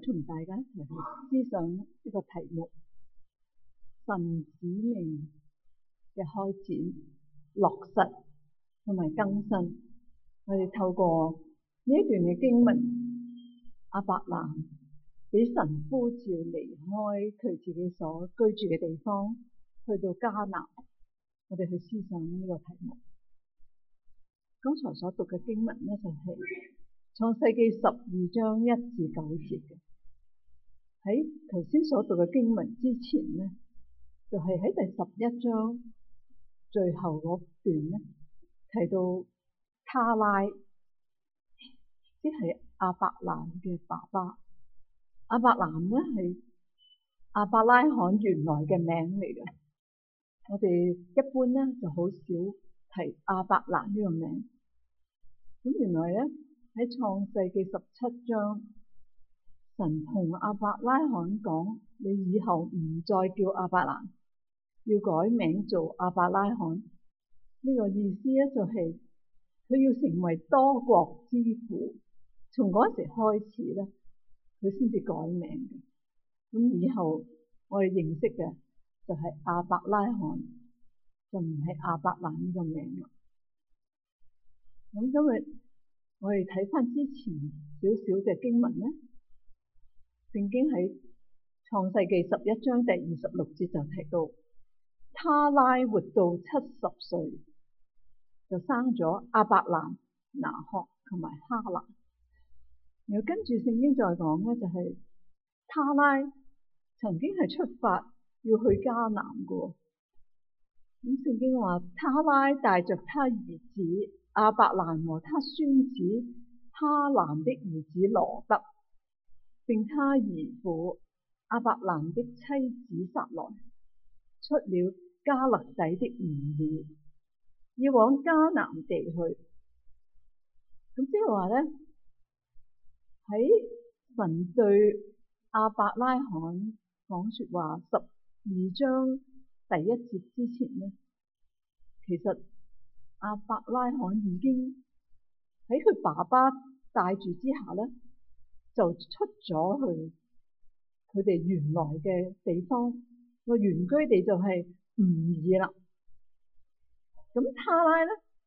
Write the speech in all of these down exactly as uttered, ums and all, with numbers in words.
同大家一齊去思想呢個題目：神使命嘅開展、落實同埋更新。我哋透過呢一段嘅經文，亞伯蘭俾神呼召離開佢自己所居住嘅地方，去到迦南。我哋去思想呢個題目。剛才所讀嘅經文呢，就係創世記十二章一至九節嘅。喺頭先所讀嘅經文之前呢，就係喺第十一章最後嗰段呢，提到他拉，即係亞伯蘭嘅爸爸。亞伯蘭呢係亞伯拉罕原來嘅名嚟嘅。我哋一般呢就好少提亞伯蘭呢個名。咁原來咧喺創世記十七章，神同亞伯拉罕講：你以後唔再叫亞伯蘭，要改名做亞伯拉罕。呢、這個意思咧就係、是、佢要成為多國之父。從嗰時開始咧，佢先至改名嘅。咁以後我哋認識嘅就係亞伯拉罕，就唔係亞伯蘭呢個名啦。咁今日我哋睇翻之前少少嘅經文咧，聖經喺創世記十一章第二十六節就提到，他拉活到七十歲，就生咗亞伯蘭、拿鶴同埋哈蘭。然後跟住聖經再講咧，就係、是、他拉曾經係出發要去迦南嘅。咁聖經話，他拉帶着他兒子亞伯蘭和他孫子哈蘭的兒子羅得，並他兒婦亞伯蘭的妻子撒萊，出了迦勒底的吾珥，要往迦南地去。咁即係話咧，喺神對亞伯拉罕講說話十二章第一節之前咧，其實亞伯拉罕已經喺佢爸爸帶住之下咧，就出咗去佢哋原來嘅地方，個原居地就係吾珥啦。咁他拉咧，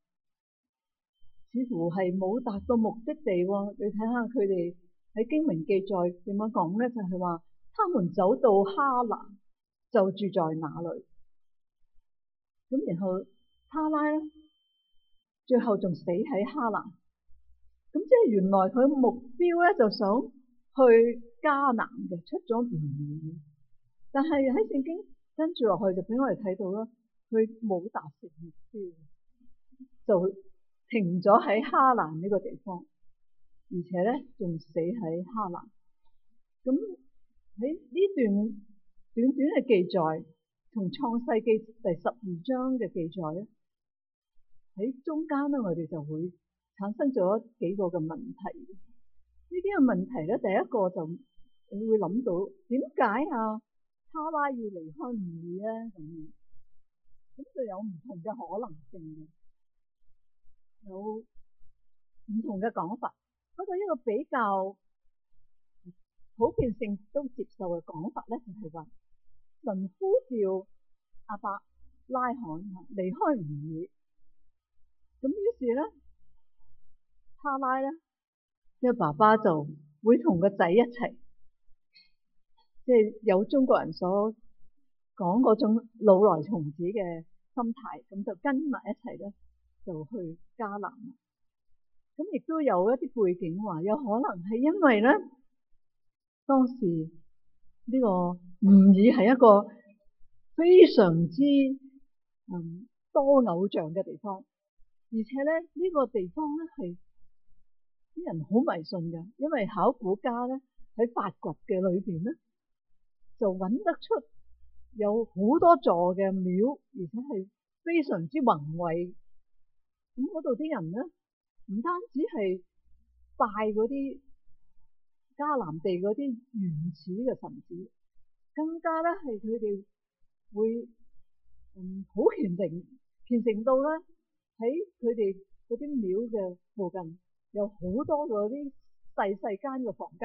似乎係冇達到目的地喎。你睇下佢哋喺經文記載點樣講咧，就係話他們走到哈蘭，就住在那裏。咁然後他拉咧，最後仲死喺哈蘭。咁即係原來佢目標咧，就想去迦南嘅，出咗吾珥。但係喺聖經跟住落去就俾我哋睇到啦，佢冇達成目標，就停咗喺哈蘭呢個地方，而且咧仲死喺哈蘭。咁喺呢段短短嘅記載，同創世記第十二章嘅記載咧，喺中間咧，我哋就會產生咗幾個嘅問題。呢啲嘅問題咧，第一個就你會諗到點解啊他拉要離開吾珥咧？咁樣咁就有唔同嘅可能性嘅，有唔同嘅講法。不過一個比較普遍性都接受嘅講法咧，就係話神呼召亞伯拉罕離開吾珥，咁於是咧，他拉咧，即係爸爸就會同個仔一齊，即係有中國人所講嗰種老來從子嘅心態，咁就跟埋一齊咧，就去迦南。咁亦都有一啲背景話，有可能係因為咧，當時呢個吾珥係一個非常之嗯多偶像嘅地方，而且咧呢、呢個地方咧係啲人好迷信嘅，因為考古家咧喺發掘嘅裏邊咧，就揾得出有好多座嘅廟，而且係非常之宏偉。咁嗰度啲人咧，唔單止係拜嗰啲迦南地嗰啲原始嘅神子，更加咧係佢哋會嗯好虔誠，虔誠到咧喺佢哋嗰啲廟嘅附近有好多嗰啲細細間嘅房間，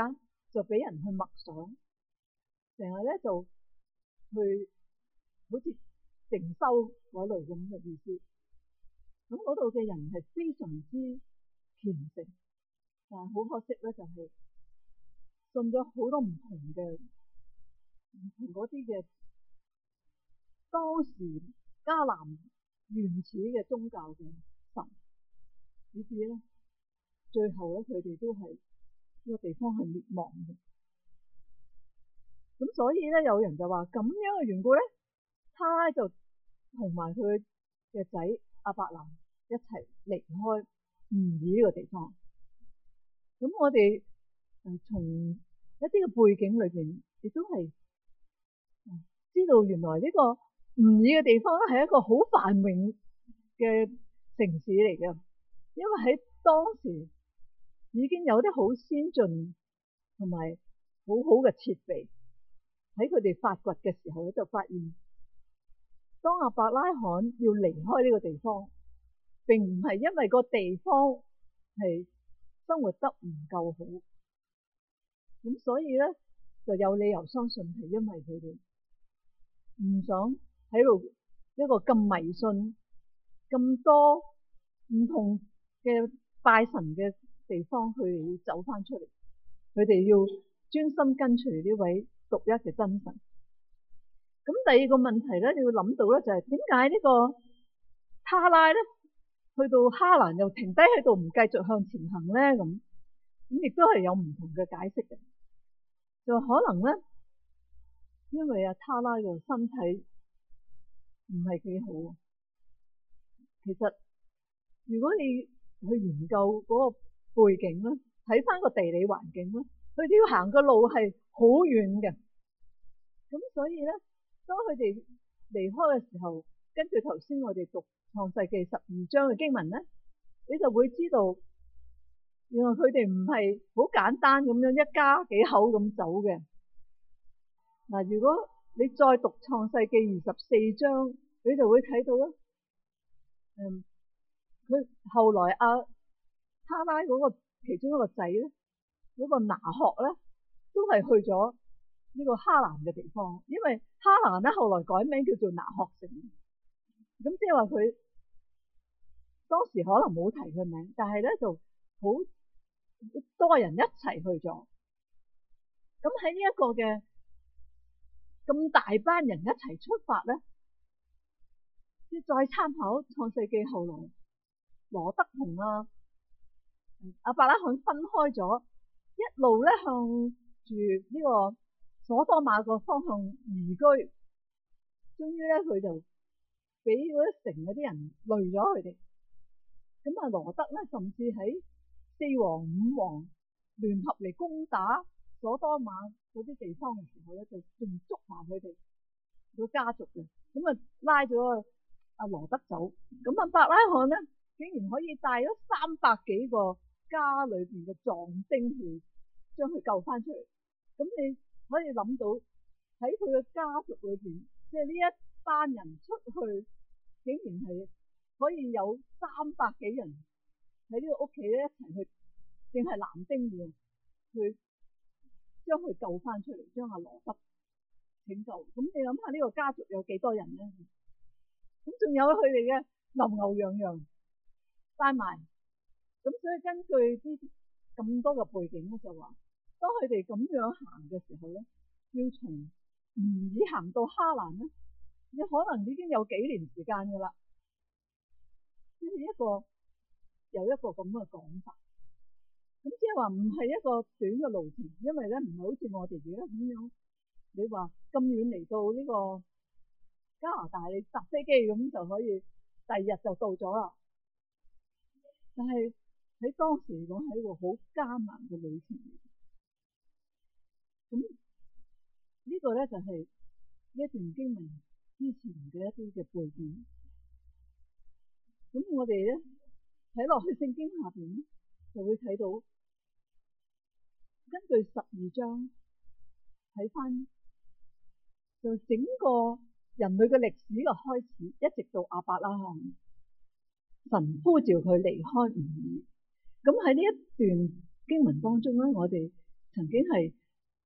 就俾人去默想，成日咧就去好似靜修嗰類咁嘅意思。咁嗰度嘅人係非常之虔誠，但係好可惜咧，就係信咗好多唔同嘅唔同嗰啲嘅當時迦南原始嘅宗教嘅神，以至咧最後咧佢哋都係呢個地方係滅亡嘅。咁所以咧有人就話咁樣嘅緣故咧，他就同埋佢嘅仔亞伯蘭一齊離開吾珥呢個地方。咁我哋誒從一啲嘅背景裏邊，亦都係知道原來呢個吾珥嘅地方咧係一個好繁榮嘅城市嚟嘅，因為喺當時已經有啲好先進同埋好好嘅設備。喺佢哋發掘嘅時候咧，就發現當亞伯拉罕要離開呢個地方，並唔係因為個地方係生活得唔夠好，咁所以咧就有理由相信係因為佢哋唔想喺度一個咁迷信、咁多唔同嘅拜神嘅地方，佢哋要走翻出嚟，佢哋要專心跟隨呢位獨一嘅真神。咁第二個問題咧，你要諗到咧就係點解呢個他拉咧去到哈蘭又停低喺度唔繼續向前行咧？咁咁亦都係有唔同嘅解釋嘅。就可能咧，因為阿他拉嘅身體唔係幾好。其實如果你去研究嗰個背景咧，睇翻個地理環境咧，佢哋要行嘅路係好遠嘅。咁所以咧，當佢哋離開嘅時候，根據頭先我哋讀創世記十二章嘅經文咧，你就會知道，原來佢哋唔係好簡單咁樣一家幾口咁走嘅。嗱，如果你再讀創世記二十四章，你就會睇到咧，嗯，佢後來阿他拉嗰個其中一個仔咧，嗰個拿鶴咧，都係去咗呢個哈蘭嘅地方，因為哈蘭咧後來改名叫做拿鶴城，咁即係話佢當時可能冇提佢名，但係咧就好多人一齊去咗。咁喺呢一個嘅咁大班人一齊出發咧，即再參考創世記後來羅得同啊亞伯拉罕分開咗，一路咧向住呢個所多瑪個方向移居，終於咧佢就俾嗰啲城嗰啲人累咗佢哋。咁啊羅得咧甚至喺四王五王聯合嚟攻打所多瑪嗰啲地方嘅時候咧，就仲捉埋佢哋個家族嘅，咁啊拉咗阿羅得走。咁啊亞伯拉罕咧竟然可以帶咗三百幾個家裏邊嘅壯丁去將佢救翻出嚟。咁你可以諗到喺佢嘅家族裏邊，即係呢一班人出去，竟然係可以有三百幾人喺呢個屋企咧一齊去，淨係男丁嘅，去將佢救翻出嚟，將阿羅得拯救。咁你諗下呢個家族有幾多人咧？咁仲有佢哋嘅牛牛羊羊帶埋。咁所以根據啲咁多嘅背景咧，就話當佢哋咁樣行嘅時候咧，要從吾珥行到哈蘭咧，你可能已經有幾年時間噶啦。呢係一個有一個咁嘅講法。咁即係話唔係一個短嘅路程，因為咧唔係好似我哋而家咁樣，你話咁遠嚟到呢個加拿大，你搭飛機咁就可以第二日就到咗啦。但係喺當時嚟講係一個好艱難嘅旅程嚟。咁呢個咧就係呢一段經文之前嘅一啲嘅背景。咁我哋咧睇落去聖經下邊咧，就會睇到根據十二章睇翻，就整個人類嘅歷史嘅開始，一直到亞伯拉罕，神呼召佢離開吾珥。咁喺呢一段經文當中咧，我哋曾經係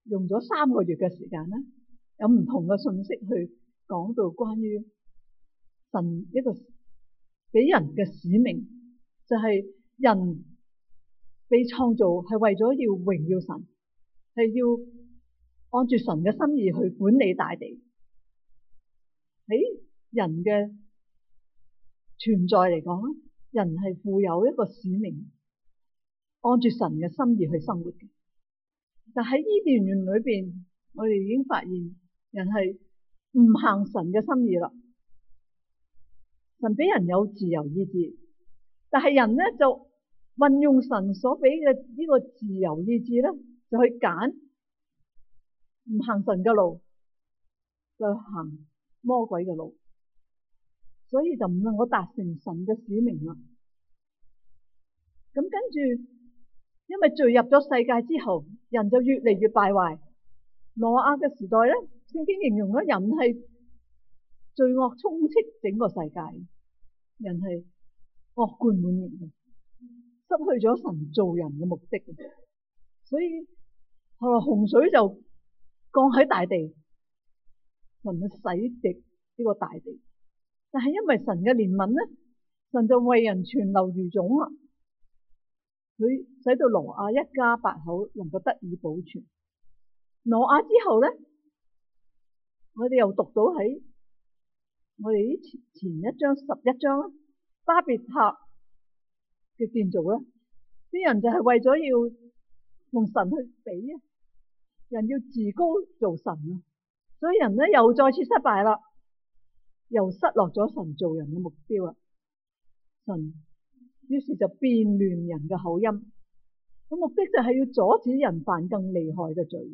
用咗三個月嘅時間咧，有唔同嘅信息去講到關於神一個俾人嘅使命，就係人被創造係為咗要榮耀神，係要按住神嘅心意去管理大地。喺人嘅存在嚟講咧，人係負有一個使命，按住神嘅心意去生活嘅。但喺伊甸園裏邊，我哋已經發現人係唔行神嘅心意啦。神俾人有自由意志，但係人咧就運用神所俾嘅呢個自由意志咧，就去揀唔行神嘅路，就行魔鬼嘅路，所以就唔能夠達成神嘅使命啦。咁跟住，因為罪入咗世界之後，人就越嚟越敗壞。挪亞嘅時代咧，聖經形容咗人係罪惡充斥整個世界，人係惡貫滿盈嘅，失去咗神造人嘅目的。所以後來洪水就降喺大地，神去洗滌呢個大地。但係因為神嘅憐憫咧，神就為人存留餘種啦。佢使到挪亞一家八口能夠得以保存。挪亞之後咧，我哋又讀到喺我哋呢前前一章十一章啦，巴別塔嘅建造咧，啲人就係為咗要同神去比啊，人要自高做神啊，所以人咧又再次失敗啦，又失落咗神造人嘅目標啦。神於是就變亂人嘅口音，個目的就係要阻止人犯更厲害嘅罪。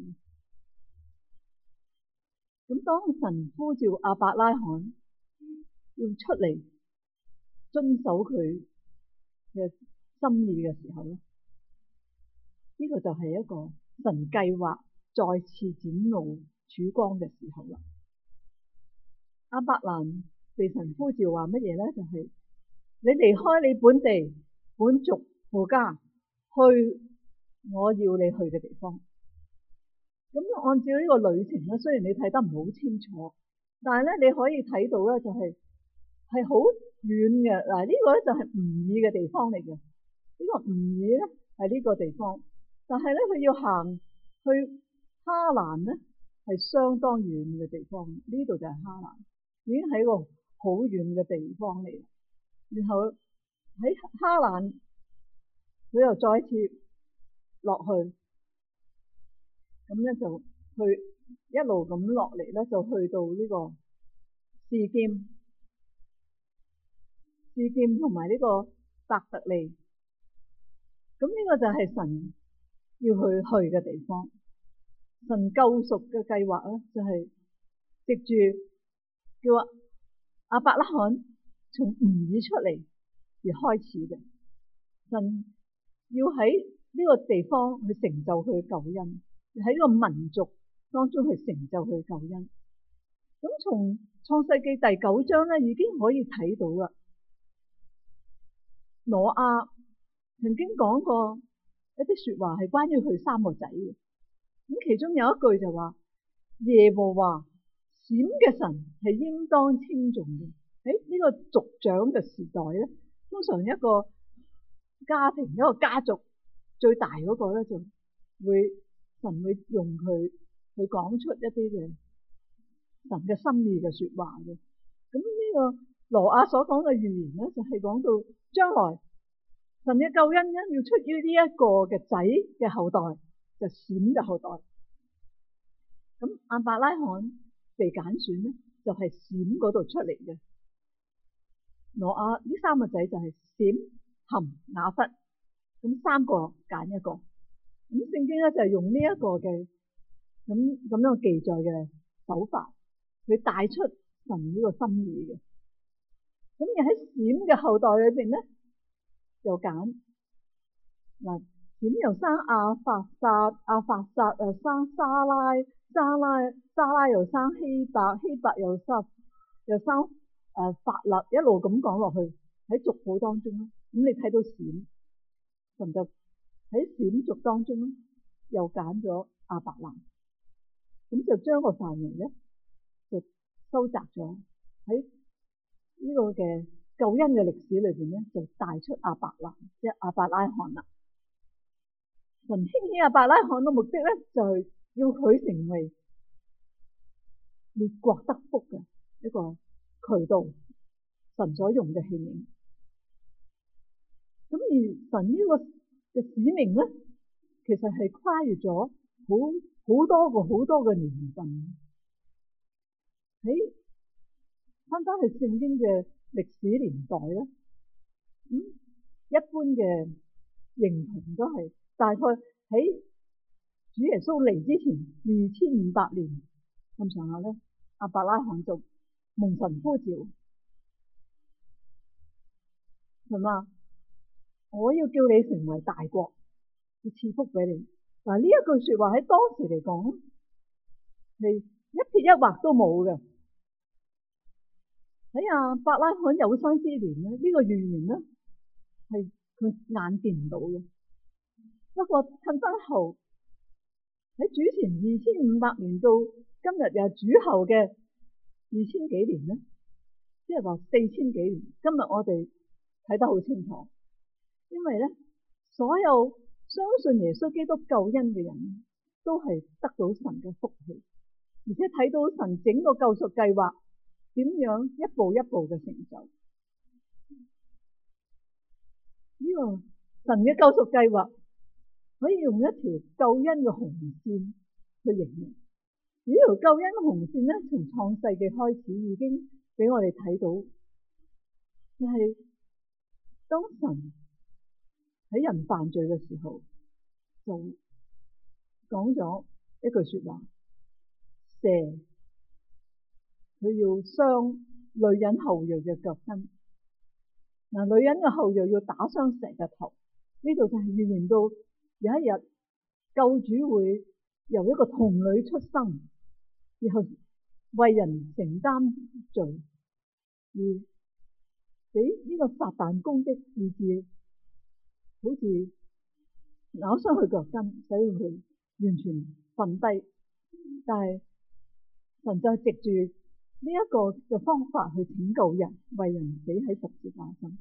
咁當神呼召亞伯拉罕要出嚟遵守佢嘅心意嘅時候咧，呢個就係一個神計劃再次展露曙光嘅時候啦。亞伯蘭被神呼召話乜嘢咧？就係你離開你本地本族父家，去我要你去嘅地方。咁按照呢個旅程咧，雖然你睇得唔好清楚，但係咧你可以睇到咧，就係係好遠嘅。嗱，呢個咧就係吾爾嘅地方嚟嘅。呢個吾爾咧係呢個地方，但係咧佢要行去哈蘭咧係相當遠嘅地方。呢度就係哈蘭，已經係一個好遠嘅地方嚟。然後喺哈蘭，佢又再一次落去。咁咧就去一路咁落嚟咧，就去到呢個示劍、示劍同埋呢個伯特利。咁呢個就係神要去去嘅地方。神救贖嘅計劃咧，就係藉住叫亞伯拉罕從吾爾出嚟而開始嘅。神要喺呢個地方去成就佢嘅救恩。喺呢個民族當中去成就佢救恩。咁從創世記第九章咧，已經可以睇到啦。挪亞曾經講過一啲說話係關於佢三個仔嘅。咁其中有一句就話：耶和華閃嘅神係應當稱頌嘅。喺呢個族長嘅時代咧，通常一個家庭一個家族最大嗰個咧就會。神會用佢去講出一啲嘅神嘅心意嘅說話嘅。咁呢個挪亞所講嘅預言咧，就係講到將來神嘅救恩咧要出於呢一個嘅仔嘅後代，就閃嘅後代。咁亞伯拉罕被揀選咧，就係閃嗰度出嚟嘅。挪亞呢三個仔就係閃、含、雅弗，咁三個揀一個。咁聖經咧就係用呢一個嘅咁咁樣記載嘅手法，去帶出神呢個心意嘅。咁而喺閃嘅後代裏邊咧，又揀嗱，閃又生亞法撒，亞法撒又生沙拉，沙拉沙拉又生希伯，希伯又生又生誒、呃、法勒，一路咁講落去喺族譜當中咧，咁你睇到閃，神就喺閃族當中咧，又揀咗亞伯蘭。 咁就將個範圍咧就收窄咗，喺呢個嘅救恩嘅歷史裏邊咧，就帶出亞伯蘭，即係亞伯拉罕啦。神興起亞伯拉罕嘅目的咧，就係要佢成為列國得福嘅一個渠道，神所用嘅器皿。咁而神呢個嘅使命咧，其實係跨越咗好好多個好多個年份。喺翻返去聖經嘅歷史年代咧，咁、嗯、一般嘅認同都係大概喺主耶穌嚟之前二千五百年咁上下咧，亞伯拉罕就蒙神呼召，係嘛？我要叫你成為大國，要賜福俾你。嗱，呢一句說話喺當時嚟講係一撇一劃都冇嘅。喺亞伯拉罕有生之年咧，呢、這個預言咧係佢眼見唔到嘅。不過褪翻後喺主前二千五百年到今日又主後嘅二千幾年咧，即係話四千幾年。今日我哋睇得好清楚。因為咧，所有相信耶穌基督救恩嘅人都係得到神嘅福氣，而且睇到神整個救贖計劃點樣一步一步嘅成就。呢、這個神嘅救贖計劃可以用一條救恩嘅紅線去形容。呢條救恩嘅紅線咧，從創世紀開始已經俾我哋睇到，就係、是、當神喺人犯罪嘅時候，就講咗一句說話：蛇佢要傷女人後裔嘅腳跟。嗱，女人嘅後裔要打傷蛇嘅頭。呢度就係預言到有一日救主會由一個童女出生，然後為人承擔罪，而俾呢個撒旦攻擊，以致好似咬傷佢腳跟，使到佢完全瞓低。但係神就藉住呢一個嘅方法去拯救人，為人死喺十字架上。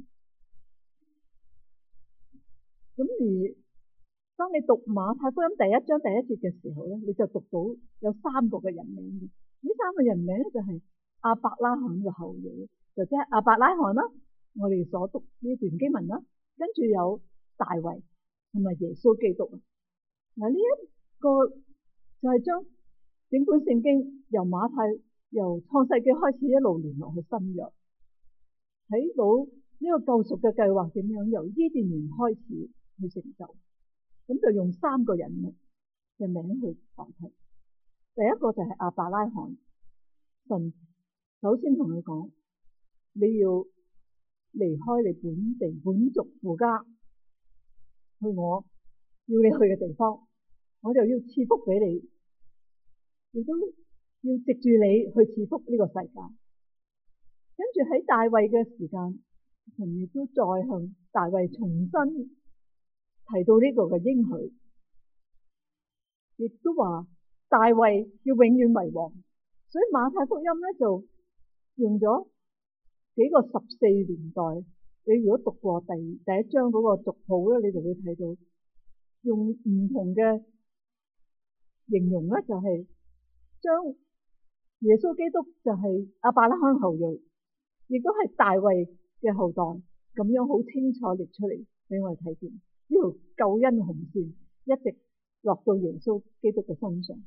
咁而當你讀馬太福音第一章第一節嘅時候咧，你就讀到有三個嘅人名嘅。呢三個人名咧就係亞伯拉罕嘅後裔，就即係亞伯拉罕啦，我哋所讀呢段經文啦，跟住有大衛同埋耶穌基督。嗱，呢一個就係將整本聖經由馬太由創世紀開始一路連落去新約，睇到呢個救贖嘅計劃點樣由伊甸園開始去成就。咁就用三個人嘅名去代替。第一個就係亞伯拉罕，神首先同佢講，你要離開你本地本族父家，去我要你去嘅地方，我就要賜福俾你，亦都要藉住你去賜福呢個世界。跟住喺大衛嘅時間，神亦都再向大衛重新提到呢個嘅應許，亦都話大衛要永遠為王。所以馬太福音咧就用咗幾個十四年代。你如果讀過第第一章嗰個族譜咧，你就會睇到用唔同嘅形容咧，就係將耶穌基督就係亞伯拉罕後裔，亦都係大衛嘅後代，咁樣好清楚列出嚟俾我哋睇見。呢條救恩紅線一直落到耶穌基督嘅身上。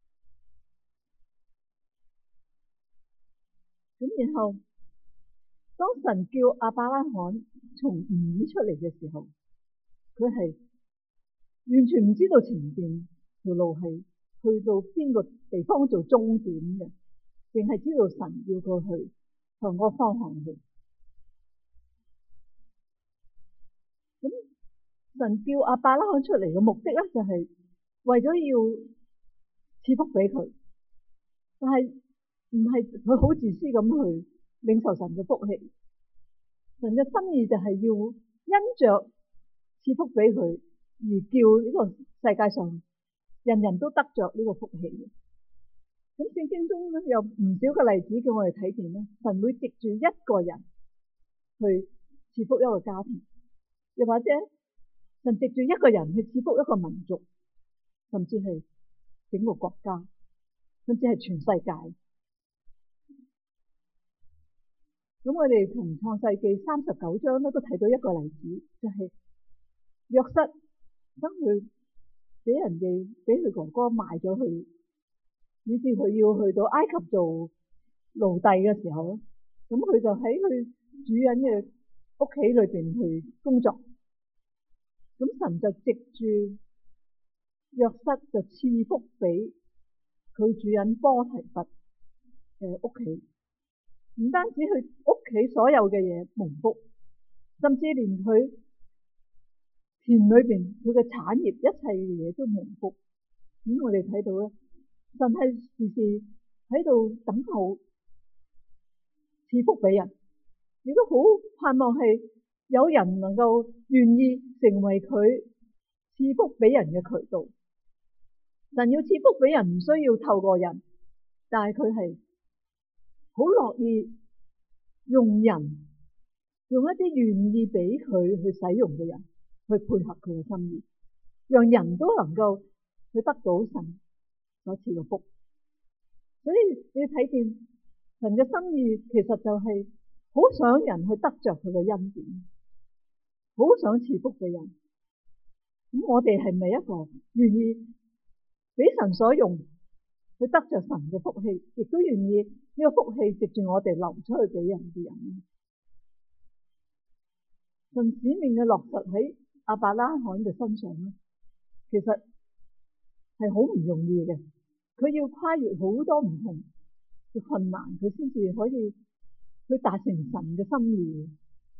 咁然後當神叫亞伯拉罕從吾珥出嚟嘅時候，佢係完全唔知道前邊條路係去到邊個地方做終點嘅，淨係知道神要佢去向嗰個方向去。咁神叫亞伯拉罕出嚟嘅目的咧，就係為咗要賜福俾佢，但係唔係佢好自私咁去領受神嘅福氣。神嘅心意就係要因着賜福俾佢，而叫呢個世界上人人都得着呢個福氣嘅。 咁聖經中咧有唔少嘅例子叫我哋睇見咧，神會藉住一個人去賜福一個家庭，又或者神藉住一個人去賜福一個民族，甚至係整個國家，甚至係全世界。咁我哋從創世記三十九章咧都睇到一個例子，就係約瑟當佢俾人哋俾佢哥哥賣咗去，以至佢要去到埃及做奴隸嘅時候，咁佢就喺佢主人嘅屋企裏邊去工作。咁神就藉住約瑟就賜福俾佢主人波提乏嘅屋企，唔單止佢屋企所有嘅嘢蒙福，甚至連佢田裏邊佢嘅產業一切嘅嘢都蒙福。咁我哋睇到咧，神係時時喺度等候賜福俾人，亦都好盼望係有人能夠願意成為佢賜福俾人嘅渠道。神要賜福俾人唔需要透過人，但係佢係好樂意用人，用一啲願意俾佢去使用嘅人去配合佢嘅心意，讓人都能夠去得到神所賜嘅福。所以你睇見神嘅心意其實就係好想人去得着佢嘅恩典，好想賜福嘅人。咁我哋係咪一個願意俾神所用去得着神嘅福氣，亦都願意呢個福氣藉住我哋流出去俾人嘅人呢？神使命嘅落實喺亞伯拉罕嘅身上咧，其實係好唔容易嘅。佢要跨越好多唔同嘅困難，佢先至可以去達成神嘅心意。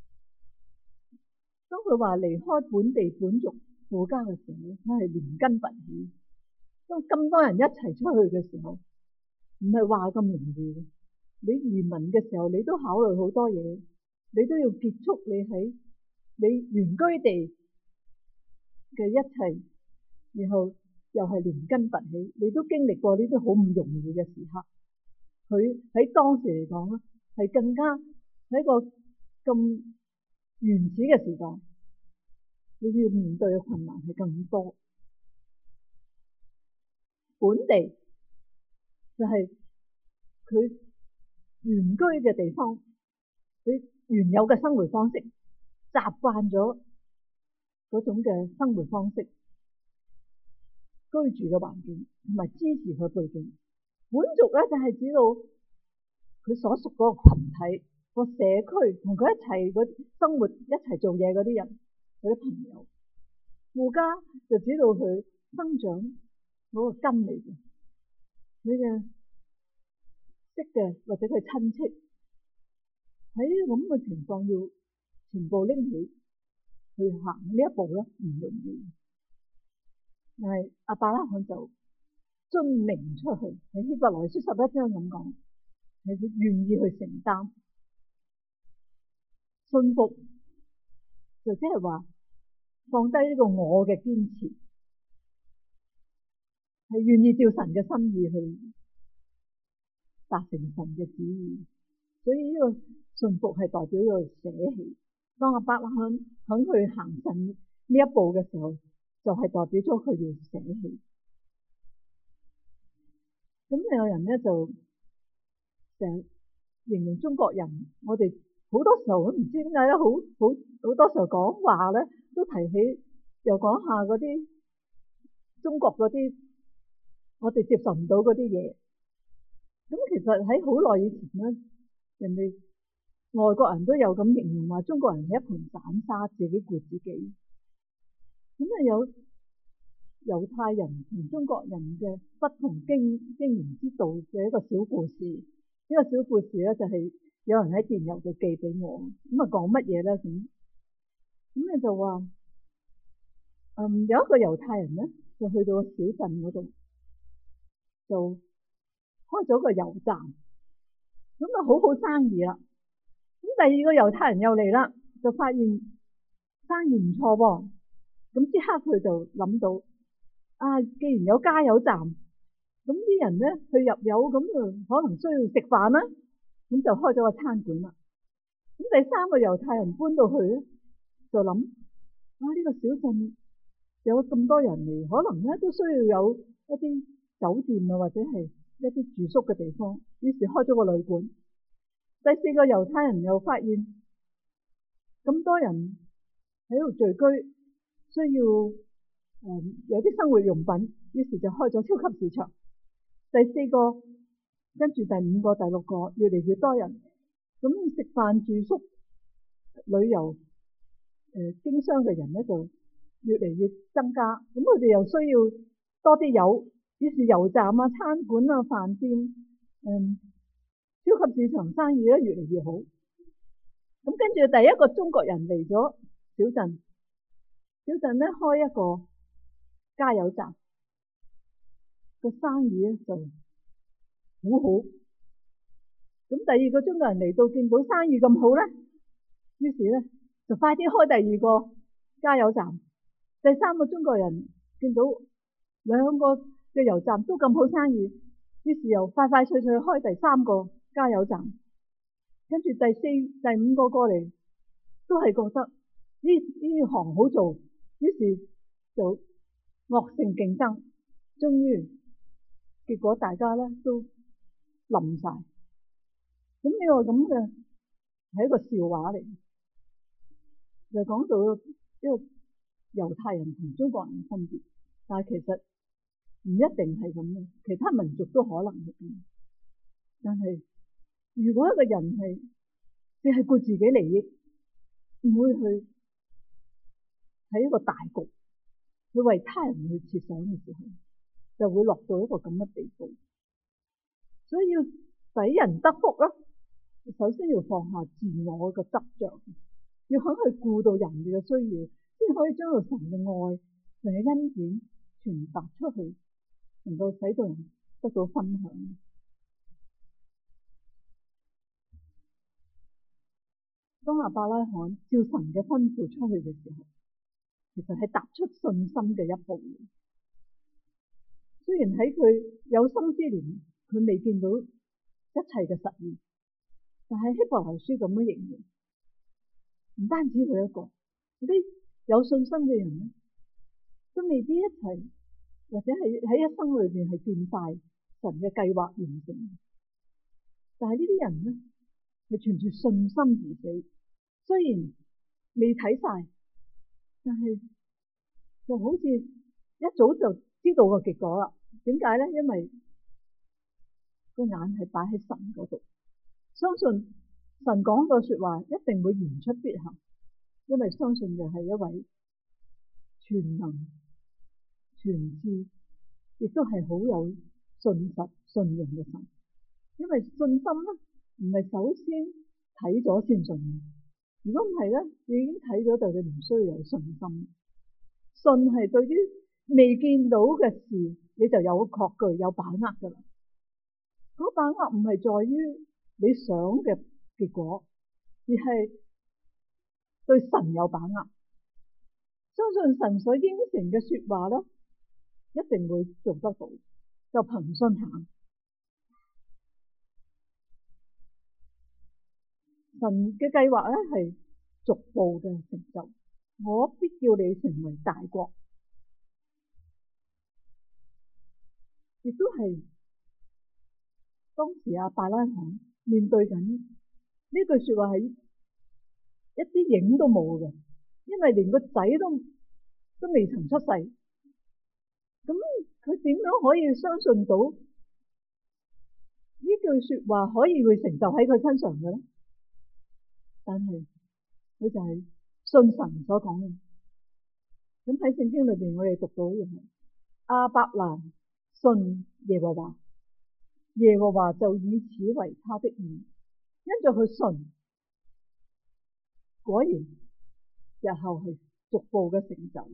當佢話離開本地本族父家嘅時候咧，佢係連根拔起。當咁多人一齊出去嘅時候，唔係話咁容易嘅。你移民嘅時候，你都考慮好多嘢，你都要結束你喺你原居地嘅一切，然後又係連根拔起，你都經歷過呢啲好唔容易嘅時刻。佢喺當時嚟講咧，係更加喺個咁原始嘅時代，你要面對嘅困難係更多。本地就係佢原居嘅地方，佢原有嘅生活方式，習慣咗嗰種嘅生活方式，居住嘅環境同埋支持佢背景。本族咧就係指到佢所屬嗰個群體、個社區，同佢一齊嗰生活、一齊做嘢嗰啲人，佢啲朋友。父家就指到佢生長嗰個根嚟嘅，佢嘅識嘅或者佢親戚，喺咁嘅情況要全部拎起去行呢一步咧，唔容易。但係亞伯拉罕就遵命出去，喺希伯來書十一章咁講，係佢願意去承擔信服，就即係話放低呢個我嘅堅持，係願意照神嘅心意去達成神嘅旨意。所以呢個信服係代表咗捨棄。當亞伯拉罕肯去行神呢一步嘅時候，就係、是、代表咗佢要捨棄。咁有人咧就成日形容中國人，我哋好多時候都唔知點解咧，好好好多時候講話咧都提起，又講下嗰啲中國嗰啲我哋接受唔到嗰啲嘢。咁其實喺好耐以前咧，人哋外國人都有咁形容話，中國人係一盤散沙，自己顧自己。咁啊有猶太人同中國人嘅不同經經營之道嘅一個小故事。呢、這個小故事咧就係、是、有人喺電郵度寄俾我，咁啊講乜嘢咧？咁咁咧就話，嗯，有一個猶太人咧就去到個小鎮嗰度，就開咗個油站，咁啊好好生意啦。咁第二個猶太人又嚟啦，就發現生意唔錯喎。咁即刻佢就諗到，啊，既然有加油站， 咁啲人咧去入油，咁就可能需要食飯啦，咁就開咗個餐館啦。咁第三個猶太人搬到去咧，就諗啊，呢個小鎮有咁多人嚟，可能咧都需要有一啲酒店啊，或者係一啲住宿嘅地方，於是開咗個旅館。第四個猶太人又發現咁多人喺度聚居，需要誒、嗯、有啲生活用品，於是就開咗超級市場。第四個跟住第五個、第六個越嚟越多人，咁食飯、住宿、旅遊、誒、呃、經商嘅人咧就越嚟越增加。咁佢哋又需要多啲油，於是油站啊、餐館啊、飯店、嗯、超級市場生意咧越嚟越好。咁跟住第一個中國人嚟咗小鎮，小鎮咧開一個加油站，個生意咧就好好。咁第二個中國人嚟到，見到生意咁好咧，於是咧就快啲開第二個加油站。第三個中國人見到兩個嘅油站都咁好生意，於是又快快脆脆開第三個加油站。跟住第四、第五個過嚟，都係覺得呢呢行好做，於是就惡性競爭，終於結果大家咧都冧晒。咁呢個咁嘅係一個笑話嚟，就講到呢個猶太人同中國人嘅分別，但係其實唔一定係咁嘅，其他民族都可能係咁。但係如果一個人係只係顧自己利益，唔會去喺一個大局去為他人去設想嘅時候，就會落到一個咁嘅地步。所以要使人得福啦，首先要放下自我嘅執着，要肯去顧到人哋嘅需要，先可以將到神嘅愛、神嘅恩典傳達出去，能夠使到人得到分享。當亞伯拉罕照神嘅吩咐出去嘅時候，其實係踏出信心嘅一步。雖然喺佢有生之年，佢未見到一切嘅實現，但係希伯來書咁樣形容，唔單止佢一個，啲有信心嘅人咧，都未必一齊，或者係喺一生裏邊係見晒神嘅計劃完成。但係呢啲人咧，係存住信心而死。雖然未睇晒，但係就好似一早就知道個結果啦。點解咧？因為個眼係擺喺神嗰度，相信神講個說話一定會言出必行，因為相信嘅係一位全能、全知，亦都係好有信實、信用嘅神。因為信心咧，唔係首先睇咗先信。如果唔係咧，你已經睇咗就你唔需要有信心。信係對於未見到嘅事，你就有確據、有把握噶啦。嗰把握唔係在於你想嘅結果，而係對神有把握。相信神所應承嘅說話咧，一定會做得到，就憑信行。神嘅計劃咧係逐步嘅成就，我必叫你成為大國，亦都係當時亞伯拉罕面對緊呢句說話係一啲影都冇嘅，因為連個仔都都未曾出世，咁佢點樣可以相信到呢句說話可以會成就喺佢身上嘅咧？但係佢就係信神所講嘅。咁喺聖經裏邊，我哋讀到嘅係亞伯蘭信耶和華，耶和華就以此為他的義。因着佢信，果然日後係逐步嘅成就。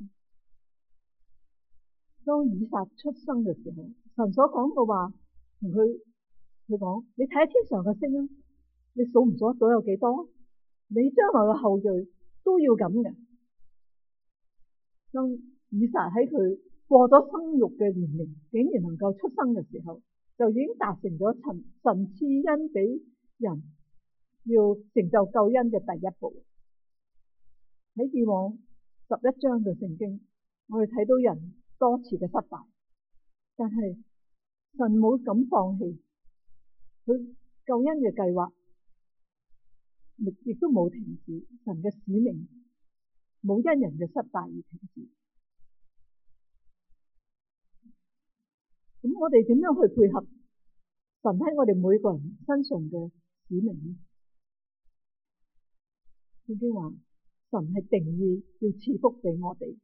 當以撒出生嘅時候，神所講嘅話同佢佢講：你睇下天上嘅星啊，你數唔數得到有幾多？你將來嘅後裔都要咁嘅。當以撒喺佢過咗生育嘅年齡，竟然能夠出生嘅時候，就已經達成咗神神賜恩俾人要成就救恩嘅第一步。喺以往十一章嘅聖經，我哋睇到人多次嘅失敗，但係神冇咁放棄，佢救恩嘅計劃亦都冇停止，神嘅使命冇因人嘅失敗而停止。咁我哋點樣去配合神喺我哋每個人身上嘅使命呢？聖經話神係定意要賜福俾我哋，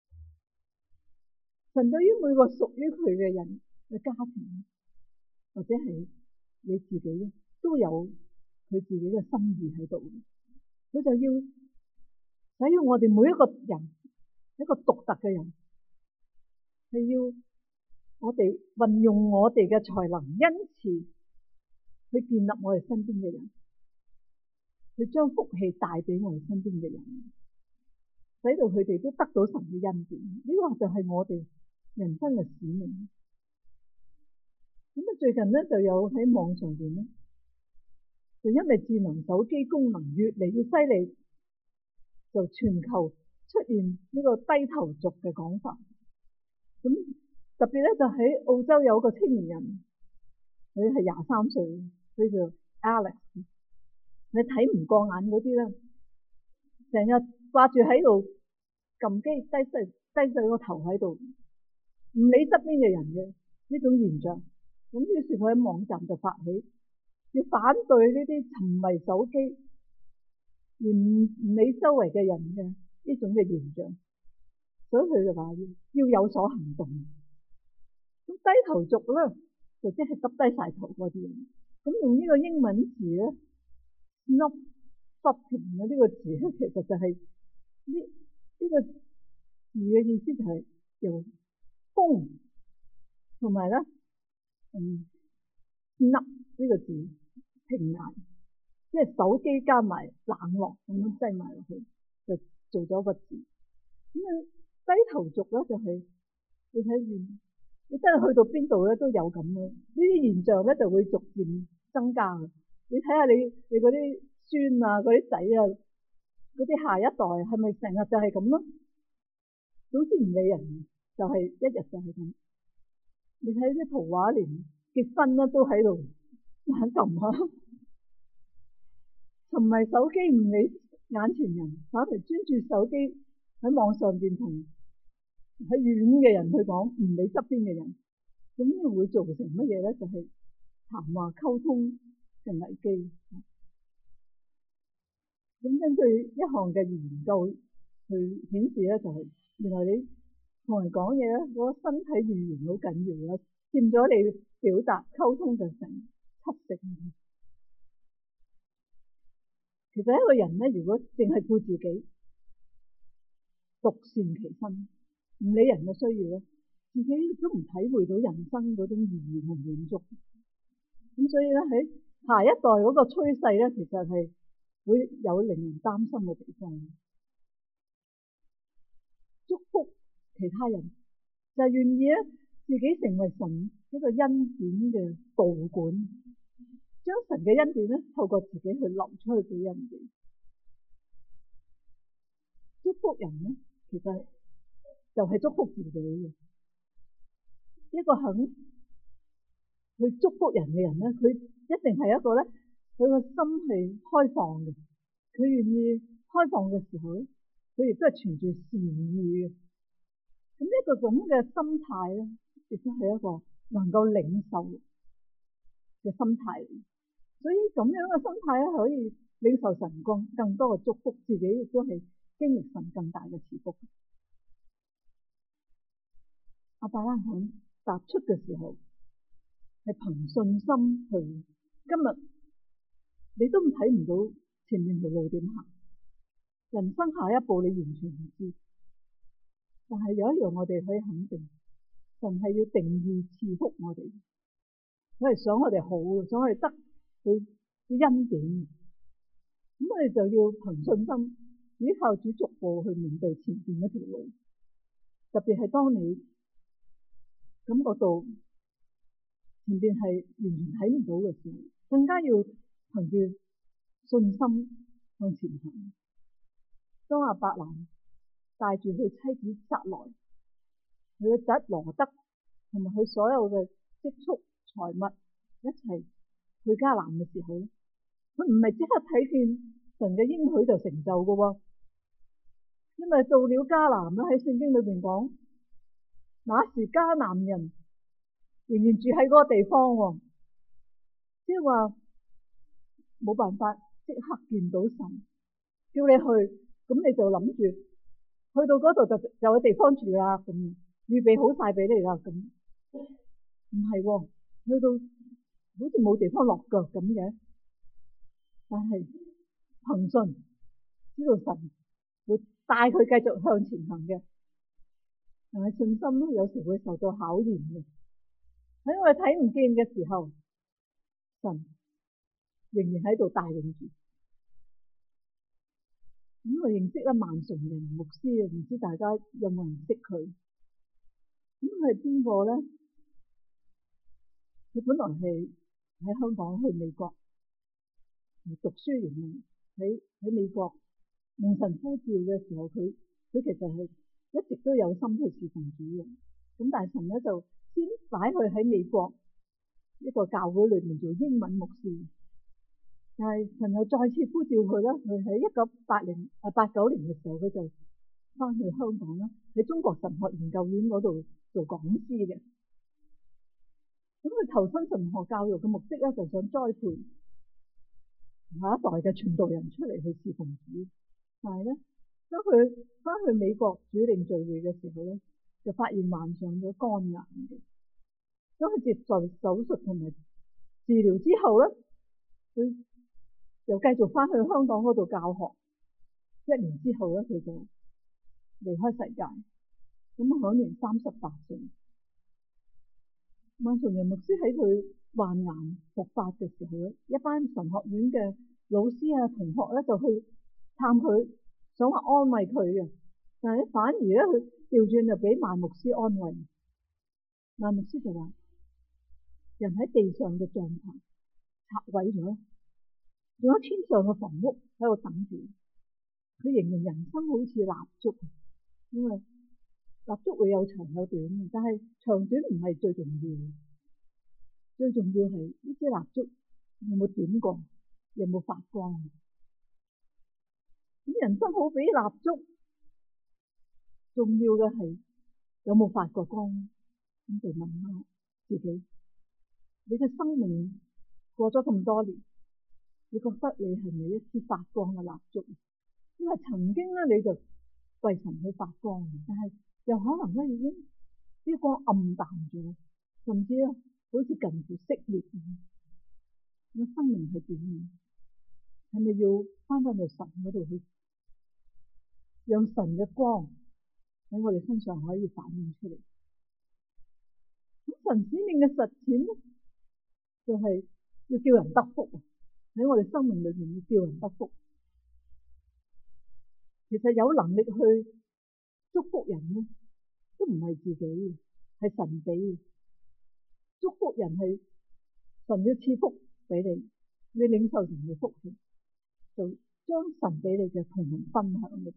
神對於每個屬於佢嘅人嘅家庭，或者係你自己咧，都有佢自己嘅心意喺度。佢就要使要我哋每一個人一個獨特嘅人，係要我哋運用我哋嘅才能恩賜去建立我哋身邊嘅人，去將福氣帶俾我哋身邊嘅人，使到佢哋都得到神嘅恩典。呢個就係我哋人生嘅使命。咁啊，最近咧就有喺網上邊咧，就因為智能手機功能越嚟越犀利，就全球出現呢個低頭族嘅講法。咁特別咧就喺澳洲有個青年人，佢係廿三歲，佢叫 Alex。你睇唔過眼嗰啲咧，成日掛住喺度撳機，低低低低個頭喺度，唔理側邊嘅人嘅呢種現象。咁於是佢喺網站就發起要反對呢啲沉迷手機而唔唔理周圍嘅人嘅呢種嘅現象，所以佢就話要要有所行動。咁低頭族咧就即係耷低晒頭嗰啲人，咁用呢個英文字咧 ，not stopping 嘅呢個字咧，其實就係呢呢個字嘅意思就係用風同埋咧。嗯，凹呢個字平挨，即係手機加埋冷落咁樣擠埋落去，就做咗個字。咁啊，低頭族咧就係、是、你睇見，你真係去到邊度咧都有咁嘅，呢啲現象咧就會逐漸增加嘅。你睇下你你嗰啲孫啊、嗰啲仔啊、嗰啲下一代係咪成日就係咁咯？總之唔理人，就係、是、一日就係咁。你睇啲圖畫，連結婚咧都喺度玩撳下，沉迷手機唔理眼前人，反而專注手機喺網上邊同喺遠嘅人去講，唔理側邊嘅人，咁呢會造成乜嘢咧？就係、是、談話溝通嘅危機。咁根據一項嘅研究去顯示咧，就係、是、原來你同人講嘢咧，嗰個身體語言好緊要啦，佔咗你表達溝通嘅成七成。其實一個人咧，如果淨係顧自己，獨善其身，唔理人嘅需要咧，自己都唔體會到人生嗰種意義同滿足。咁所以咧，喺下一代嗰個趨勢咧，其實係會有令人擔心嘅地方。祝福其他人就係願意咧，自己成為神一個恩典嘅導管，將神嘅恩典咧透過自己去流出去俾人哋。祝福人咧，其實就係祝福自己嘅。一個肯去祝福人嘅人咧，佢一定係一個咧，佢個心係開放嘅，佢願意開放嘅時候咧，佢亦都係存住善意嘅。咁一個咁嘅心態咧，亦都係一個能夠領受嘅心態。所以咁樣嘅心態咧，可以領受神更更多嘅祝福，自己亦都係經歷神更大嘅賜福。亞伯拉罕踏出嘅時候係憑信心去，今日你都睇唔到前面條路點行，人生下一步你完全唔知。但係有一樣我哋可以肯定，神係要定義賜福我哋，佢係想我哋好嘅，想我哋得佢嘅恩典。咁我哋就要憑信心，依靠主逐步去面對前邊一條路。特別係當你感覺到前邊係完全睇唔到嘅時候，更加要憑住信心向前行。當亞伯蘭帶住佢妻子撒萊、佢嘅侄羅德同埋佢所有嘅積蓄財物一齊去迦南嘅時候咧，佢唔係即刻睇見神嘅應許就成就嘅喎，因為到了迦南咧，喺聖經裏邊講，那時迦南人仍然住喺嗰個地方喎，即係話冇辦法即刻見到神，叫你去，咁你就諗住去到嗰度就就有地方住啦，咁預備好晒俾你啦，咁唔係喎，去到好似冇地方落腳咁嘅，但係憑信知道神會帶佢繼續向前行嘅，但係信心咧有時會受到考驗嘅。喺我哋睇唔見嘅時候，神仍然喺度帶領住。咁我認識咧萬崇仁牧師啊，唔知大家有冇人識佢？咁佢係邊個咧？佢本來係喺香港去美國讀書完，喺喺美國蒙神呼召嘅時候，佢佢其實係一直都有心去侍奉主嘅。咁但係神咧就先擺佢喺美國一個教會裏面做英文牧師，但係神又再次呼召佢啦。佢喺一九八零啊八九年嘅時候，佢就翻去香港啦，喺中國神學研究院嗰度做講師嘅。咁佢投身神學教育嘅目的咧，就想栽培下一代嘅傳道人出嚟去侍奉主。但係咧，當佢翻去美國主領聚會嘅時候咧，就發現患上咗肝癌嘅。當佢接受手術同埋治療之後咧，佢又繼續翻去香港嗰度教學。一年之後咧，佢就離開世界。咁享年三十八歲。萬崇仁牧師喺佢患癌復發嘅時候咧，一班神學院嘅老師啊同學咧就去探佢，想話安慰佢嘅，但係咧反而咧佢調轉就俾萬牧師安慰。萬牧師就話：人喺地上嘅帳篷拆毀咗，仲有天上嘅房屋喺度等住。佢形容人生好似蠟燭，因為蠟燭會有長有短，但係長短唔係最重要，最重要係呢支蠟燭有冇點過，有冇發光。咁人生好比蠟燭，重要嘅係有冇發過光。咁就問下自己，你嘅生命過咗咁多年，你覺得你係咪一支發光嘅蠟燭？因為曾經咧你就為神去發光，但係又可能咧已經啲光暗淡咗，甚至咧好似近乎熄滅咁。咁生命係點樣？係咪要翻返到神嗰度去，讓神嘅光喺我哋身上可以反映出嚟？咁神使命嘅實踐咧，就係要叫人得福啊！喺我哋生命裏面要叫人得福。其實有能力去祝福人咧，都唔係自己，係神俾。祝福人係神要賜福俾你，你領受神嘅福氣，就將神俾你嘅同人分享嘅。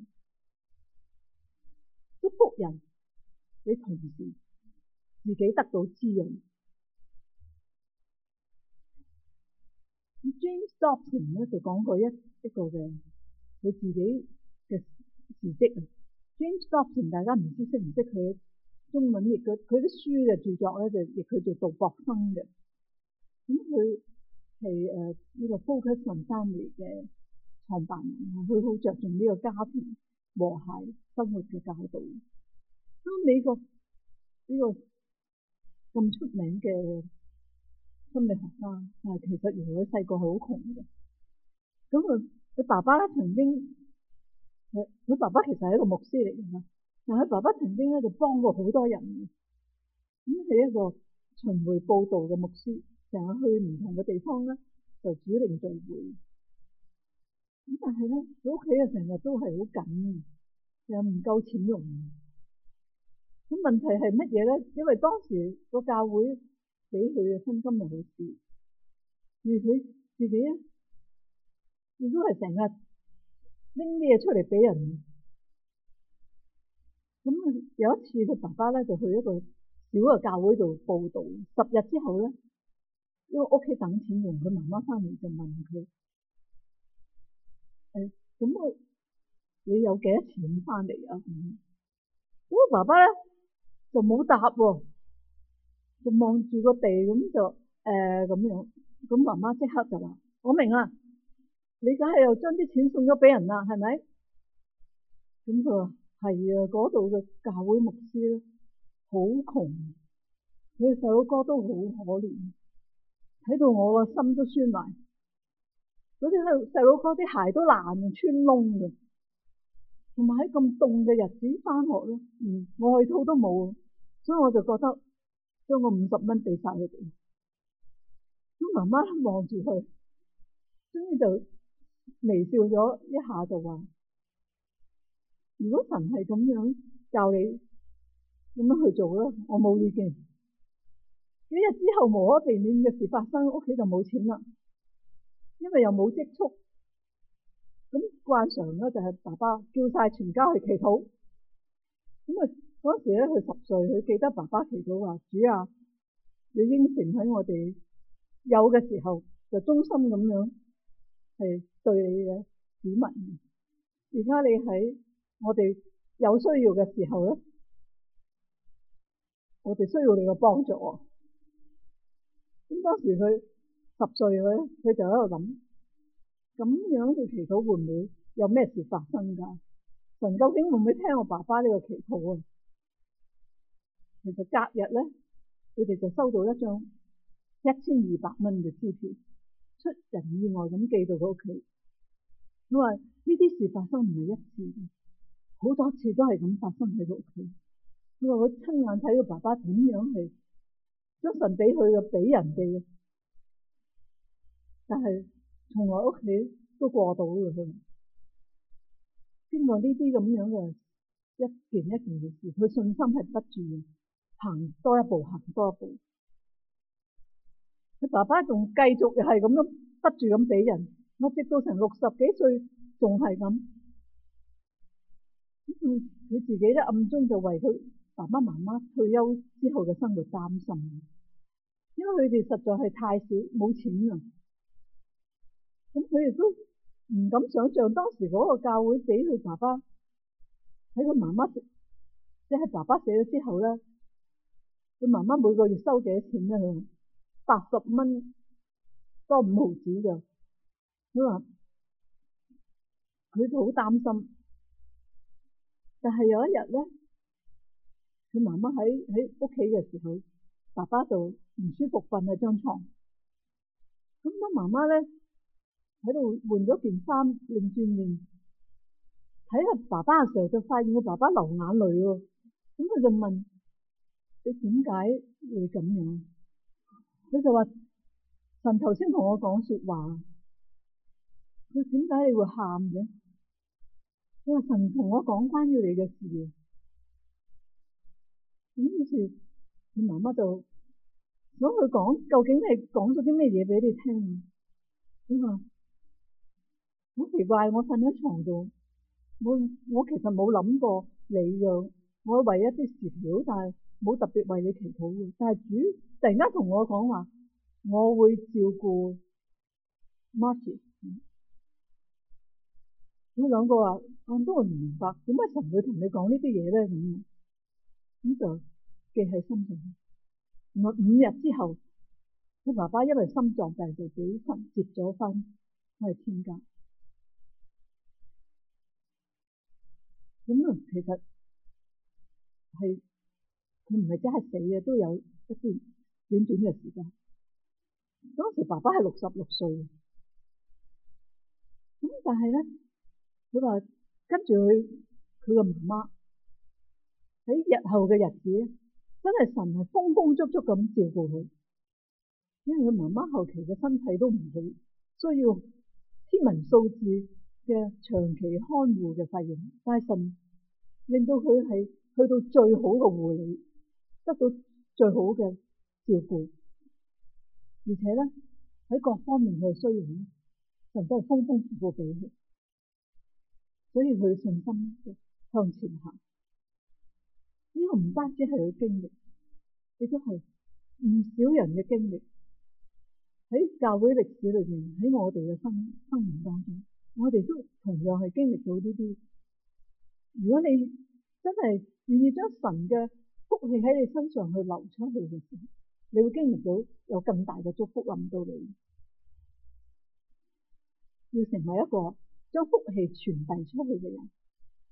祝福人，你同時自己得到滋潤。James Dobson 咧就講過一一個嘅佢自己嘅事蹟啊。James Dobson 大家唔知識唔識佢？中文譯佢佢啲書嘅著作咧就譯佢做杜博生嘅。咁佢係誒呢個 Focus on Family 嘅創辦人啊，佢好着重呢個家庭和諧生活嘅教導。咁美國呢個咁出名嘅心理學家，但係其實原來佢細個係好窮嘅。咁佢佢爸爸咧曾經，佢佢爸爸其實係一個牧師嚟嘅嘛，但係佢爸爸曾經咧就幫過好多人嘅。咁係一個巡迴佈道嘅牧師，成日去唔同嘅地方咧就主領聚會。咁但係咧佢屋企啊成日都係好緊，又唔夠錢用。咁問題係乜嘢咧？因為當時個教會俾佢嘅薪金又好少，而佢自己咧亦都係成日拎啲嘢出嚟俾人。咁有一次佢爸爸咧就去一個小嘅教會度報道，十日之後咧，因為屋企等錢用，佢媽媽翻嚟就問佢：誒，咁我你有幾多錢翻嚟啊？咁我爸爸咧就冇答喎，就望住個地咁就誒咁樣。咁媽媽即刻就話：我明啦，你梗係又將啲錢送咗俾人啦，係咪？咁佢話：係啊，嗰度嘅教會牧師咧好窮，佢細佬哥都好可憐，睇到我個心都酸埋。嗰啲細細佬哥啲鞋都爛穿窿嘅，同埋喺咁凍嘅日子翻學咧，連外套都冇，所以我就覺得將個五十蚊俾晒佢哋。咁媽媽望住佢，終於就微笑咗一下，就話：如果神係咁樣教你咁樣去做啦，我冇意見。幾日之後無可避免嘅事發生，屋企就冇錢啦，因為又冇積蓄。咁慣常咧就係爸爸叫晒全家去祈禱。咁啊嗰時咧佢十歲，佢記得爸爸祈禱話：主啊，你應承喺我哋有嘅時候就忠心咁樣係對你嘅子民。而家你喺我哋有需要嘅時候咧，我哋需要你嘅幫助。咁當時佢十歲咧，佢就喺度諗，咁樣去祈禱會唔會有咩事發生㗎？神究竟會唔會聽我爸爸呢個祈禱啊？其實隔日咧，佢哋就收到一張一千二百蚊嘅支票，出人意外咁寄到佢屋企。佢話呢啲事發生唔係一次，好多次都係咁發生喺佢屋企。佢話我親眼睇到爸爸點樣係將神俾佢嘅俾人哋嘅，但係從來屋企都過到嘅。佢經過呢啲咁樣嘅一件一件嘅事，佢信心係不住行多一步，行多一步。佢爸爸仲繼續又係咁樣不住咁俾人，我直到成六十幾歲仲係咁。佢自己咧暗中就為佢爸爸媽媽退休之後嘅生活擔心，因為佢哋實在係太少冇錢啦。咁佢哋都唔敢想象當時嗰個教會俾佢爸爸喺佢媽媽即係爸爸死咗之後咧，佢媽媽每個月收幾多錢咧？佢八十蚊多五毫子咋。佢話佢就好擔心，但係有一日咧，佢媽媽喺喺屋企嘅時候，爸爸就唔舒服瞓喺張床。咁我媽媽咧喺度換咗件衫，擰轉面睇下爸爸嘅時候，就發現個爸爸流眼淚喎。咁佢就問：你點解會咁樣？佢就話：神頭先同我講說話。佢點解你會喊嘅？佢話神同我講關於你嘅事。咁於是佢媽媽就想佢講，究竟係講咗啲咩嘢俾你聽？佢話好奇怪，我瞓喺床度，我我其實冇諗過你嘅，我為一啲事條，但係冇特別為你祈禱嘅。但係主突然間同我講話，我會照顧 Marty。佢兩個話：我都唔明白，點解神會同你講呢啲嘢咧？咁咁就記喺心上。原來五日之後，佢爸爸因為心臟病就俾神接咗翻去天家。咁啊，其實係佢唔係真係死嘅，都有一段短短嘅時間。當時爸爸係六十六歲，咁但係咧，佢話跟住佢佢個媽媽喺日後嘅日子咧，真係神係豐豐足足咁照顧佢，因為佢媽媽後期嘅身體都唔好，需要天文數字嘅長期看護嘅費用，但係神令到佢係去去到最好嘅護理，得到最好嘅照顧，而且咧喺各方面佢嘅需要咧，神都係豐豐富富俾佢，所以佢信心向前行。呢個唔單止係佢經歷，亦都係唔少人嘅經歷。喺教會歷史裏面，喺我哋嘅生生命當中，我哋都同樣係經歷到呢啲。如果你真係願意將神嘅福氣喺你身上去流出去嘅時候，你會經歷到有更大嘅祝福臨到你。要成為一個將福氣傳遞出去嘅人，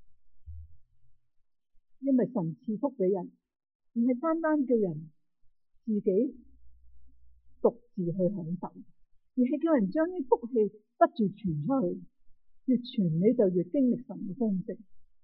因為神賜福俾人，唔係單單叫人自己獨自去享受，而係叫人將啲福氣不住傳出去，越傳你就越經歷神嘅豐盛。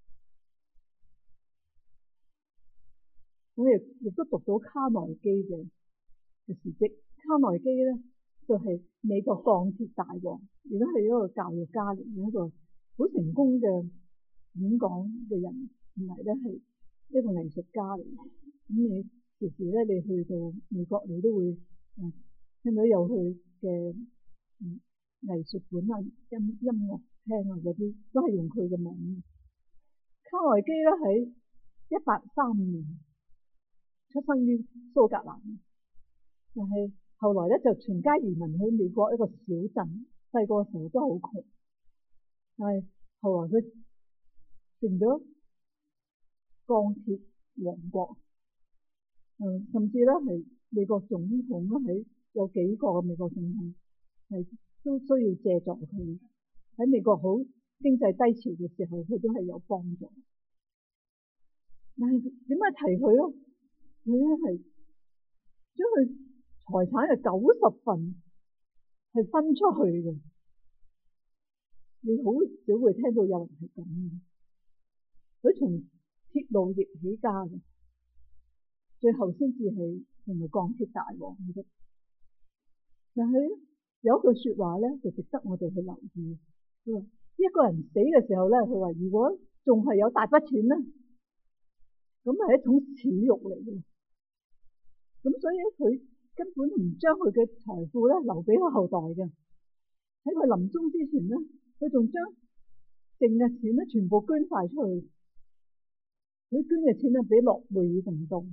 我亦亦都讀到卡內基嘅嘅事蹟。卡內基咧就係、是、美國鋼鐵大王，亦都係一個教育家嚟嘅，一個好成功嘅演講嘅人，同埋咧係一個藝術家嚟嘅。咁你時時咧，你去到美國，你都會誒、嗯、聽到有佢嘅嗯藝術館啊、音音樂廳啊嗰啲，都係用佢嘅名。卡內基咧喺一八三五年出生於蘇格蘭，但係後來咧就全家移民去美國一個小鎮。細個嘅時候都好窮，但係後來佢成咗鋼鐵王國，嗯，甚至咧係美國總統咧喺有幾個嘅美國總統係都需要借助佢，喺美國好經濟低潮嘅時候，佢都係有幫助。但係點解提佢咧？佢咧係將佢財產嘅九十份係分出去嘅。你好少會聽到有人係咁嘅。佢從鐵路業起家嘅，最後先至係成為鋼鐵大王嘅。但係有一句說話咧，就值得我哋去留意。佢話一個人死嘅時候咧，佢話如果仲係有大筆錢咧，咁係一種恥辱嚟嘅。咁所以佢根本唔將佢嘅財富咧留俾個後代嘅。喺佢臨終之前咧，佢仲將剩嘅錢咧全部捐晒出去。佢捐嘅錢咧比諾貝爾仲多。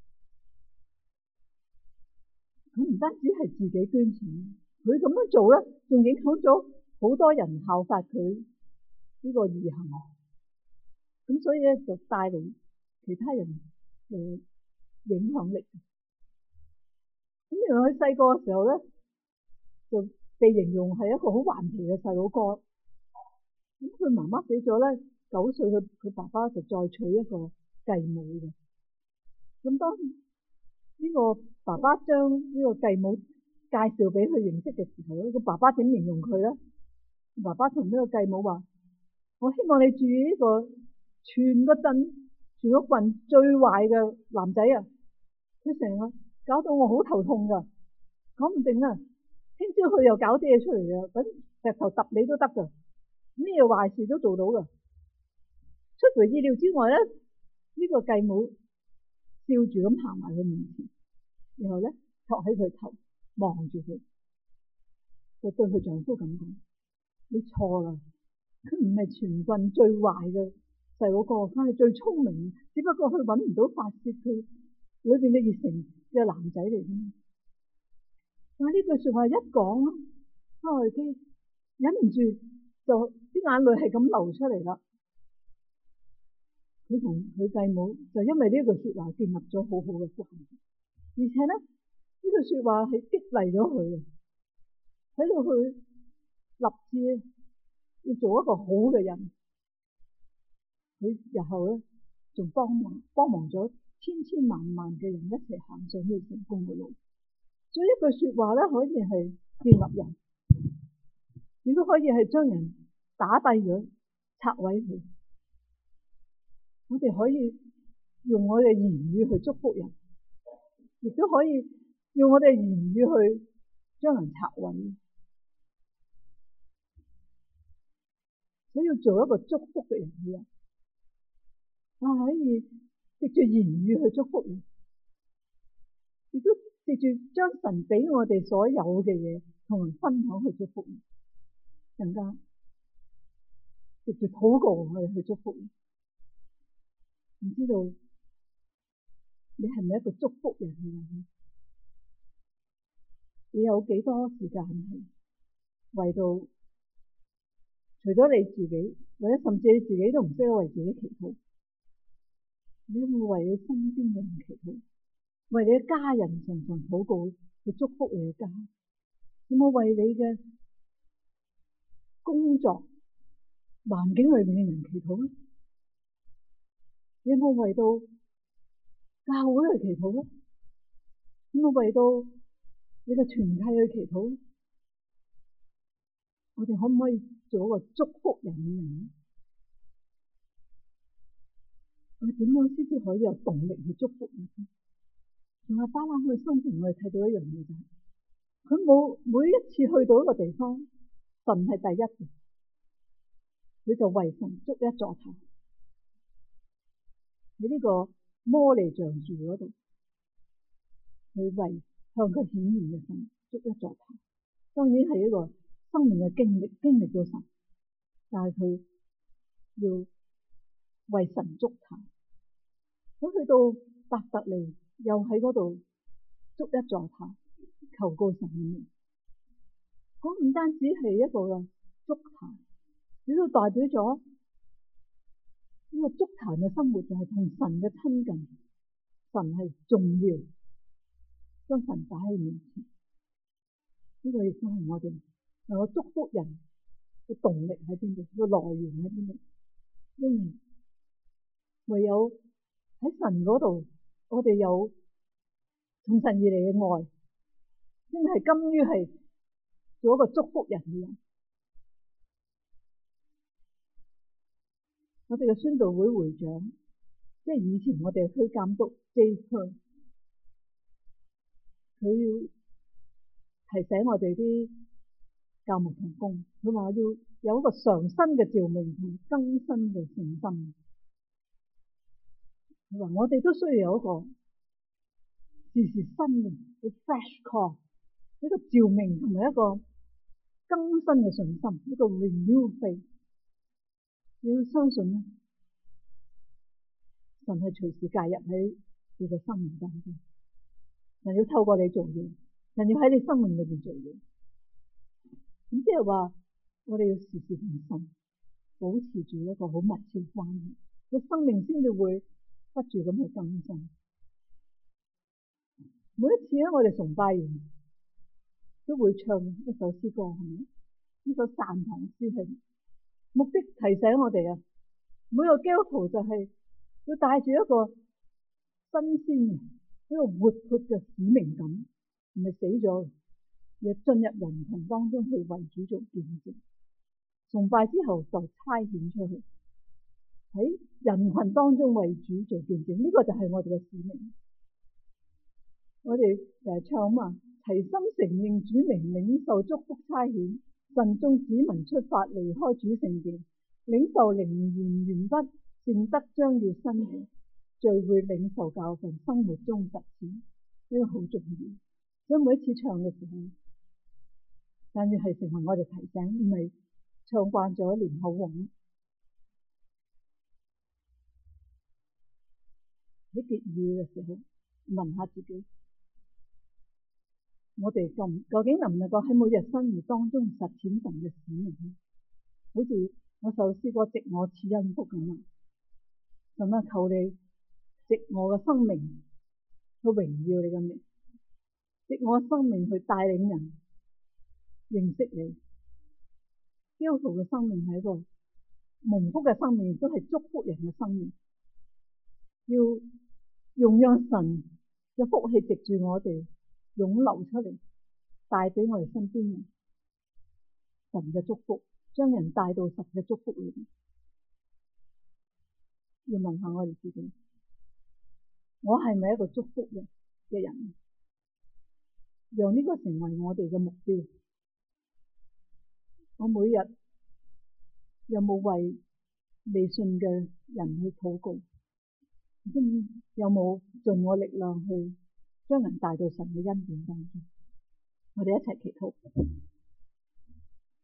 佢唔單止係自己捐錢，佢咁樣做咧，仲影響咗好多人效法佢呢個義行。咁所以咧就帶嚟其他人嘅影響力。咁原來佢細個嘅時候咧，就被形容係一個好頑皮嘅細佬哥。咁佢媽媽死咗咧，九歲佢佢爸爸就再娶一個繼母嘅。咁當呢個爸爸將呢個繼母介紹俾佢認識嘅時候咧，個爸爸點形容佢咧？爸爸同呢個繼母話：我希望你注意呢個全個鎮、全個郡最壞嘅男仔啊！佢成日搞到我好頭痛噶，講唔定啊！聽朝佢又搞啲嘢出嚟啊，等石頭揼你都得噶，咩壞事都做到噶。出乎意料之外咧，呢個繼母笑住咁行埋佢面前，然後咧托起佢頭望住佢，就對佢丈夫咁講：你錯啦，佢唔係全郡最壞嘅細佬哥，佢係最聰明，只不過佢搵唔到發洩佢裏邊嘅熱誠嘅男仔嚟啫。但係呢句說話一講，卡內基忍唔住就啲眼淚係咁流出嚟啦。佢同佢繼母就因為呢句說話建立咗好好嘅關係，而且咧呢句說話係激勵咗佢，喺度去立志要做一個好嘅人。佢日後咧仲幫忙幫忙咗千千萬萬嘅人一齊行上呢條成功嘅路。所以一句說話咧，可以係建立人，亦都可以係將人打低咗、拆毀佢。我哋可以用我哋言語去祝福人，亦都可以用我哋言語去將人拆毀。所以要做一個祝福嘅人嘅人，啊可以藉住言語去祝福人，亦都藉住將神俾我哋所有嘅嘢同人分享去祝福人，更加藉住禱告我哋去祝福人。唔知道你係咪一個祝福人嘅人？你有幾多時間係為到除咗你自己，或者甚至你自己都唔識得為自己祈禱？你有冇為你身邊嘅人祈禱？為你嘅家人常常禱告去祝福你嘅家？有冇為你嘅工作環境裏面嘅人祈禱咧？你有冇為到教會去祈禱咧？有冇為到你嘅團契去祈禱咧？我哋可唔可以做一個祝福人嘅人咧？我哋點樣先至可以有動力去祝福人咧？從亞巴郎佢嘅生平，我哋睇到一樣嘢就係，佢冇每一次去到一個地方，神係第一嘅，佢就為神築一座壇。喺呢個摩利橡樹嗰度，佢為向佢顯現嘅神築一座壇。當然係一個生命嘅經歷，經歷咗神，但係佢要為神築壇。佢去到伯特利，又喺嗰度築一座壇，求告神嘅名。嗰唔單止係一個嘅築壇，亦都代表咗呢個築壇嘅生活就係同神嘅親近，神係重要，將神擺喺面前。呢個亦都係我哋能夠祝福人嘅動力喺邊度，個來源喺邊度？因為唯有喺神嗰度，我哋有從神而嚟嘅愛，先係甘於係做一個祝福人嘅人。我哋嘅宣道會會長，即係以前我哋嘅區監督 J. Kern， 佢要提醒我哋啲教牧同工，佢話要有一個常新嘅召命同更新嘅信心。佢話我哋都需要有一個時時新嘅 fresh call， 一個召命同埋一個更新嘅信心，一個 renew faith。你要相信咧，神係隨時介入喺你嘅生命當中，神要透過你做嘢，神要喺你生命裏邊做嘢。咁即係話，我哋要時時同神保持住一個好密切關係，個生命先至會不住咁去更新。每一次咧，我哋崇拜完都會唱一首詩歌，係咪？呢首讚堂詩係目的提醒我哋啊，每個基督徒就係要帶住一個新鮮嘅一個活潑嘅使命感，唔係死咗，要進入人群當中去為主做見證。崇拜之後就差遣出去喺人群當中為主做見證，呢個就係我哋嘅使命。我哋成日唱嘛，齊心承認主名，領受祝福差遣，神眾子民出發離開主聖殿，領受靈言完畢，善德將要伸延，聚會領受教訓，生活中實踐，呢個好重要。所以每一次唱嘅時候，但願係成為我哋提醒，唔係唱慣咗連口簧。喺結語嘅時候，問下自己，我哋咁究竟能唔能夠喺每日生活當中實踐神嘅使命？好似我首詩歌藉我賜恩福咁啊！神啊，求你藉我嘅生命去榮耀你嘅名，藉我嘅生命去帶領人認識你。基督徒嘅生命係一個蒙福嘅生命，亦都係祝福人嘅生命。要用讓神嘅福氣藉住我哋湧流出嚟，帶俾我哋身邊人神嘅祝福，將人帶到神嘅祝福裏邊。要問下我哋自己，我係咪一個祝福人嘅人？讓呢個成為我哋嘅目標。我每日有冇為未信嘅人去禱告？ 嗯，有冇盡我力量去將人帶到神嘅恩典當中？我哋一齊祈禱。